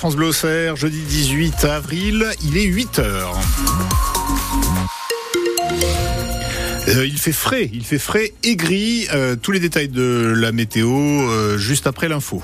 France Bleu Auxerre, jeudi 18 avril, il est 8h. Il fait frais et gris. Tous les détails de la météo juste après l'info.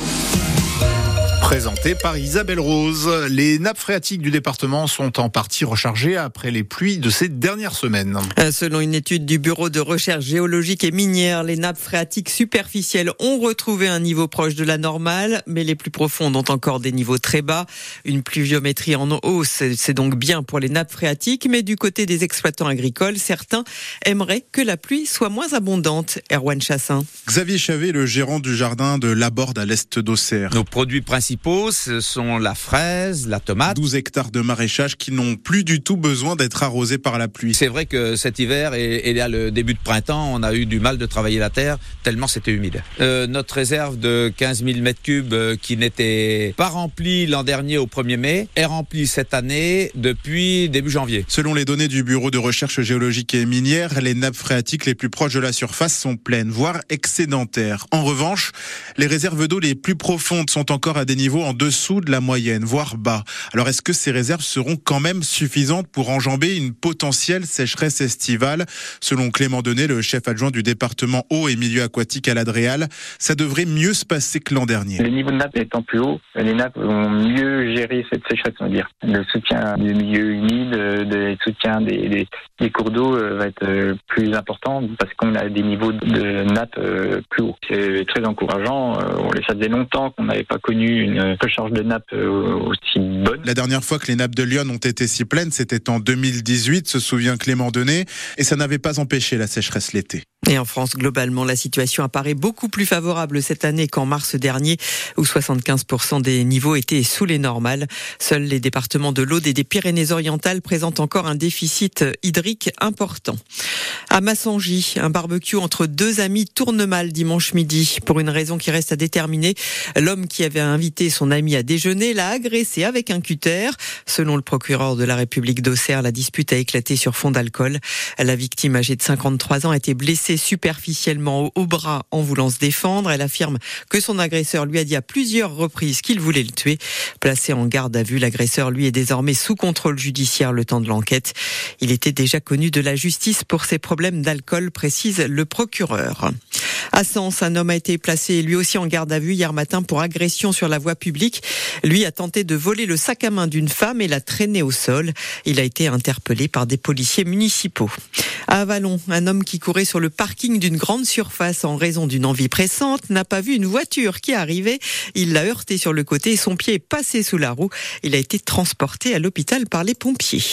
Présenté par Isabelle Rose. Les nappes phréatiques du département sont en partie rechargées après les pluies de ces dernières semaines. Selon une étude du Bureau de recherche géologique et minière, les nappes phréatiques superficielles ont retrouvé un niveau proche de la normale, mais les plus profondes ont encore des niveaux très bas. Une pluviométrie en hausse, c'est donc bien pour les nappes phréatiques, mais du côté des exploitants agricoles, certains aimeraient que la pluie soit moins abondante. Erwan Chassin. Xavier Chavet, le gérant du jardin de Laborde à l'est d'Auxerre. Nos produits principaux, ce sont la fraise, la tomate. 12 hectares de maraîchage qui n'ont plus du tout besoin d'être arrosés par la pluie. C'est vrai que cet hiver et là le début de printemps, on a eu du mal de travailler la terre tellement c'était humide. Notre réserve de 15 000 mètres cubes qui n'était pas remplie l'an dernier au 1er mai est remplie cette année depuis début janvier. Selon les données du Bureau de recherche géologique et minière, les nappes phréatiques les plus proches de la surface sont pleines, voire excédentaires. En revanche, les réserves d'eau les plus profondes sont encore à des niveaux en dessous de la moyenne, voire bas. Alors est-ce que ces réserves seront quand même suffisantes pour enjamber une potentielle sécheresse estivale ? Selon Clément Denet, le chef adjoint du département eau et milieu aquatique à l'Adréal, ça devrait mieux se passer que l'an dernier. Le niveau de nappe étant plus haut, les nappes vont mieux gérer cette sécheresse, on va dire. Le soutien du milieu humide, le soutien des cours d'eau va être plus important parce qu'on a des niveaux de nappe plus hauts. C'est très encourageant. Ça faisait longtemps qu'on n'avait pas connu une recharge de nappe aussi bonne. La dernière fois que les nappes de Lyon ont été si pleines, c'était en 2018, se souvient Clément Denet, et ça n'avait pas empêché la sécheresse l'été. Et en France, globalement, la situation apparaît beaucoup plus favorable cette année qu'en mars dernier, où 75% des niveaux étaient sous les normales. Seuls les départements de l'Aude et des Pyrénées-Orientales présentent encore un déficit hydrique important. À Massangy, un barbecue entre deux amis tourne mal dimanche midi. Pour une raison qui reste à déterminer, l'homme qui avait invité son ami à déjeuner l'a agressé avec un cutter. Selon le procureur de la République d'Auxerre, la dispute a éclaté sur fond d'alcool. La victime, âgée de 53 ans, a été blessée superficiellement au bras en voulant se défendre. Elle affirme que son agresseur lui a dit à plusieurs reprises qu'il voulait le tuer. Placé en garde à vue, l'agresseur, lui, est désormais sous contrôle judiciaire le temps de l'enquête. Il était déjà connu de la justice pour ses problèmes d'alcool, précise le procureur. À Sens, un homme a été placé lui aussi en garde à vue hier matin pour agression sur la voie publique. Lui a tenté de voler le sac à main d'une femme et l'a traîné au sol. Il a été interpellé par des policiers municipaux. À Avallon, un homme qui courait sur le parking d'une grande surface en raison d'une envie pressante n'a pas vu une voiture qui arrivait. Il l'a heurté sur le côté et son pied est passé sous la roue. Il a été transporté à l'hôpital par les pompiers.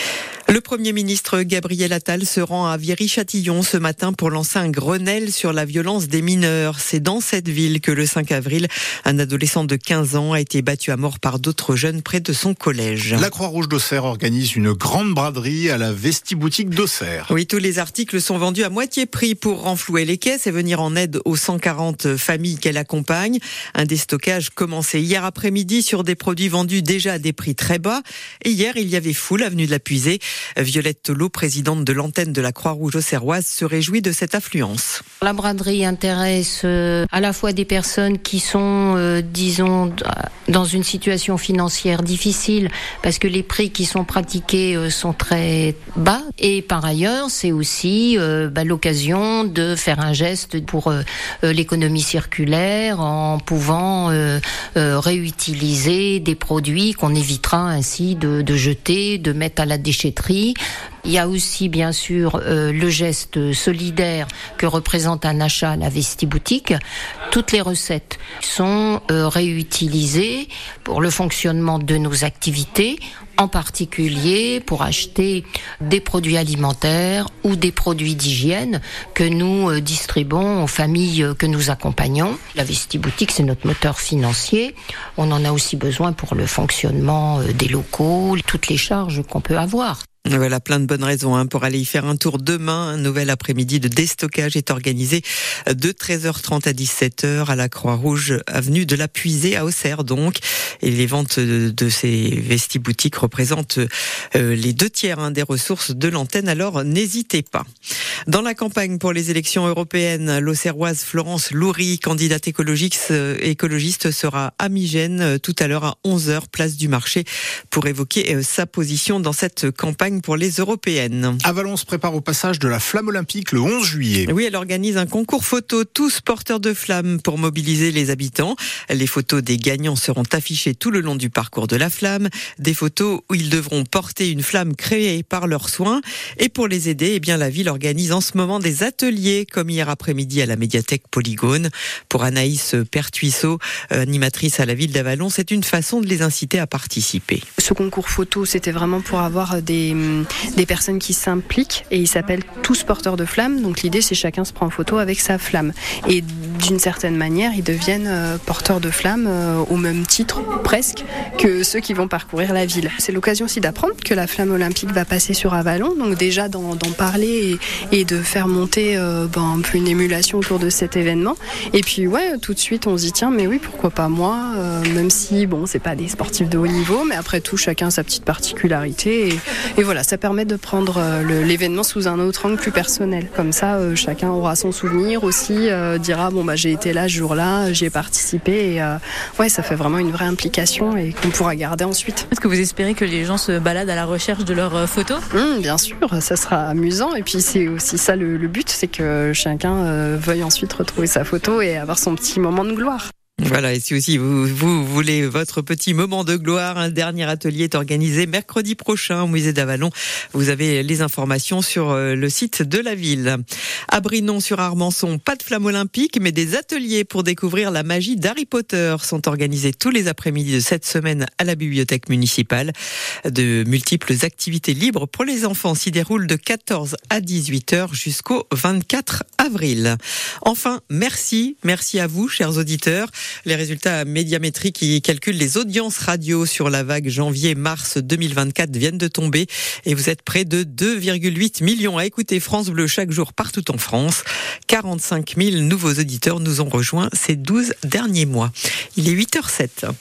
Le Premier ministre Gabriel Attal se rend à Viry-Châtillon ce matin pour lancer un Grenelle sur la violence des mineurs. C'est dans cette ville que le 5 avril, un adolescent de 15 ans a été battu à mort par d'autres jeunes près de son collège. La Croix-Rouge d'Auxerre organise une grande braderie à la Vestiboutique d'Auxerre. Oui, tous les articles sont vendus à moitié prix pour renflouer les caisses et venir en aide aux 140 familles qu'elle accompagne. Un déstockage commencé hier après-midi sur des produits vendus déjà à des prix très bas. Et hier, il y avait foule avenue de la Puisée. Violette Tolot, présidente de l'antenne de la Croix-Rouge auxerroise, se réjouit de cette affluence. La braderie intéresse à la fois des personnes qui sont, disons, dans une situation financière difficile parce que les prix qui sont pratiqués sont très bas. Et par ailleurs, c'est aussi l'occasion de faire un geste pour l'économie circulaire en pouvant réutiliser des produits qu'on évitera ainsi de jeter, de mettre à la déchetterie. Il y a aussi bien sûr le geste solidaire que représente un achat à la Vestiboutique. Toutes les recettes sont réutilisées pour le fonctionnement de nos activités, en particulier pour acheter des produits alimentaires ou des produits d'hygiène que nous distribuons aux familles que nous accompagnons. La Vestiboutique, c'est notre moteur financier. On en a aussi besoin pour le fonctionnement des locaux, toutes les charges qu'on peut avoir. Voilà, plein de bonnes raisons pour aller y faire un tour demain. Un nouvel après-midi de déstockage est organisé de 13h30 à 17h à la Croix-Rouge, avenue de la Puisée à Auxerre donc. Et les ventes de ces vestiboutiques représentent les 2/3 des ressources de l'antenne, alors n'hésitez pas. Dans la campagne pour les élections européennes, l'Auxerroise Florence Loury, candidate écologiste, sera à Migène tout à l'heure à 11h, place du Marché, pour évoquer sa position dans cette campagne pour les européennes. Avallon se prépare au passage de la flamme olympique le 11 juillet. Oui, elle organise un concours photo, tous porteurs de flammes, pour mobiliser les habitants. Les photos des gagnants seront affichées tout le long du parcours de la flamme. Des photos où ils devront porter une flamme créée par leurs soins. Et pour les aider, la ville organise en ce moment des ateliers, comme hier après-midi à la médiathèque Polygone. Pour Anaïs Pertuisseau, animatrice à la ville d'Avallon, c'est une façon de les inciter à participer. Ce concours photo, c'était vraiment pour avoir des personnes qui s'impliquent, et il s'appelle Tous porteurs de flammes. Donc l'idée, c'est chacun se prend en photo avec sa flamme. Et d'une certaine manière, ils deviennent porteurs de flammes au même titre, presque, que ceux qui vont parcourir la ville. C'est l'occasion aussi d'apprendre que la flamme olympique va passer sur Avallon. Donc déjà d'en parler et de faire monter un peu une émulation autour de cet événement. Et puis tout de suite, on se dit tiens, mais oui, pourquoi pas moi, même si c'est pas des sportifs de haut niveau, mais après tout, chacun a sa petite particularité. Et voilà, ça permet de prendre l'événement sous un autre angle plus personnel. Comme ça, chacun aura son souvenir aussi, dira j'ai été là ce jour-là, j'y ai participé. Et ça fait vraiment une vraie implication et qu'on pourra garder ensuite. Est-ce que vous espérez que les gens se baladent à la recherche de leurs photos ? Bien sûr, ça sera amusant. Et puis c'est aussi ça le but, c'est que chacun veuille ensuite retrouver sa photo et avoir son petit moment de gloire. Voilà, et si aussi vous voulez votre petit moment de gloire, un dernier atelier est organisé mercredi prochain au musée d'Avallon. Vous avez les informations sur le site de la ville. À Brinon-sur-Armançon, pas de flamme olympique, mais des ateliers pour découvrir la magie d'Harry Potter sont organisés tous les après-midi de cette semaine à la bibliothèque municipale. De multiples activités libres pour les enfants s'y déroulent de 14 à 18h jusqu'au 24 avril. Enfin, merci à vous, chers auditeurs. Les résultats Médiamétrie qui calculent les audiences radio sur la vague janvier-mars 2024 viennent de tomber et vous êtes près de 2,8 millions à écouter France Bleu chaque jour partout en France. 45 000 nouveaux auditeurs nous ont rejoints ces 12 derniers mois. Il est 8h07.